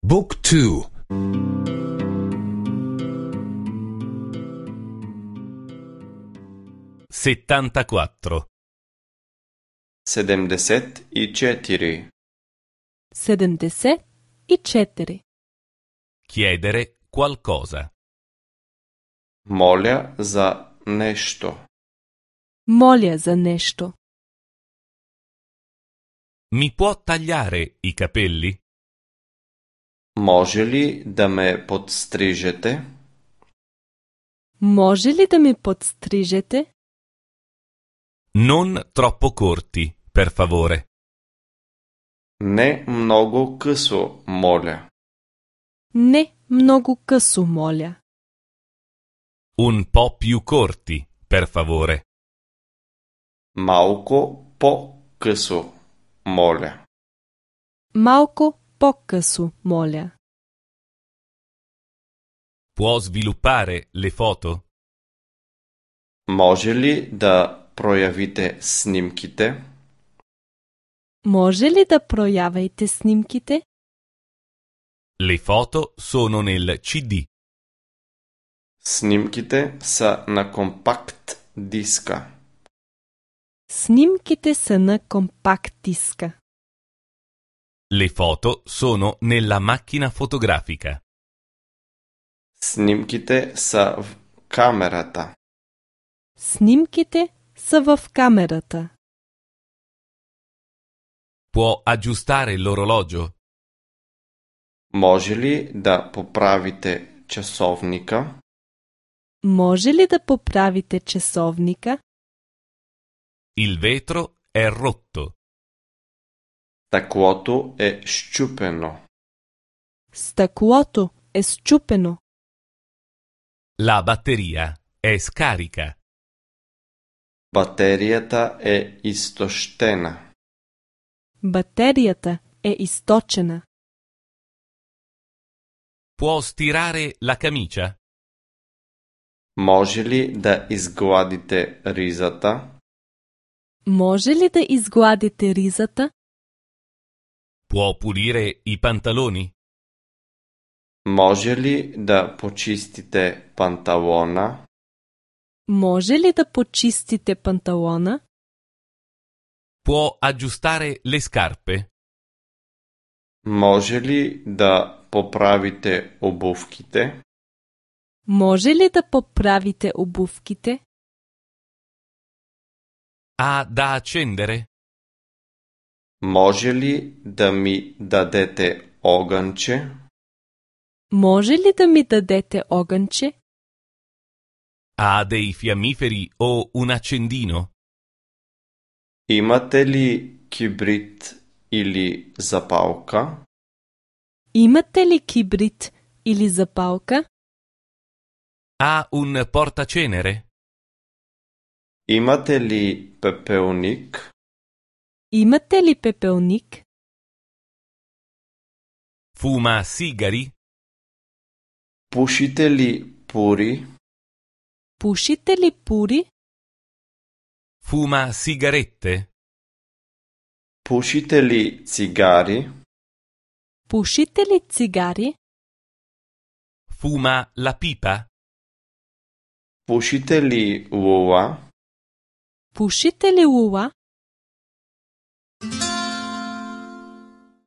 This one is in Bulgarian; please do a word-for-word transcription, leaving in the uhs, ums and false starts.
Book two. settantaquattro. седемдесет и четири. седемдесет и четири. Chiedere qualcosa. Моля за нещо. Моля за нещо. Mi può tagliare i capelli? Може ли да ме подстрижете? Може ли да ме подстрижете? Non troppo corti, per favore. Не много късо, моля. Не много късо, моля. Un po' più corti, per favore. Малко по-късо, моля. Малко по-късо, моля. Può sviluppare le foto? Може ли да проявите снимките? Може ли да проявите снимките? Le foto sono nel C D. Снимките са на компакт диска. Снимките са на компакт диска. Le foto sono nella macchina fotografica. Снимките са в камерата. Снимките са в камерата. Può aggiustare l'orologio? Може ли да поправите часовника? Може ли да поправите часовника? Il vetro è rotto. Стъклото е счупено. Стъклото е счупено. La batteria è scarica. Батерията е изтощена. Батерията е източена. Può stirare la camicia? Може ли да изгладите ризата? Може ли да изгладите ризата? Può pulire i pantaloni? Може ли да почистите панталона? Може ли да почистите панталона? Può aggiustare le scarpe? Може ли да поправите обувките? Може ли да поправите обувките? Ha da accendere? Може ли да ми дадете огънче? Може ли да ми дадете огънче? Ha dei fiammiferi o un accendino? Имате ли кибрит или запалка? Имате ли кибрит или запалка? Ha un portacenere? Имате ли пепелник? Имате ли пепелник? Fuma sigari? Пушите ли пури? Пушите ли пури? Fuma sigarette? Пушите ли цигари? Пушите ли цигари? Fuma la pipa? Пушите ли лула? Пушите ли лула?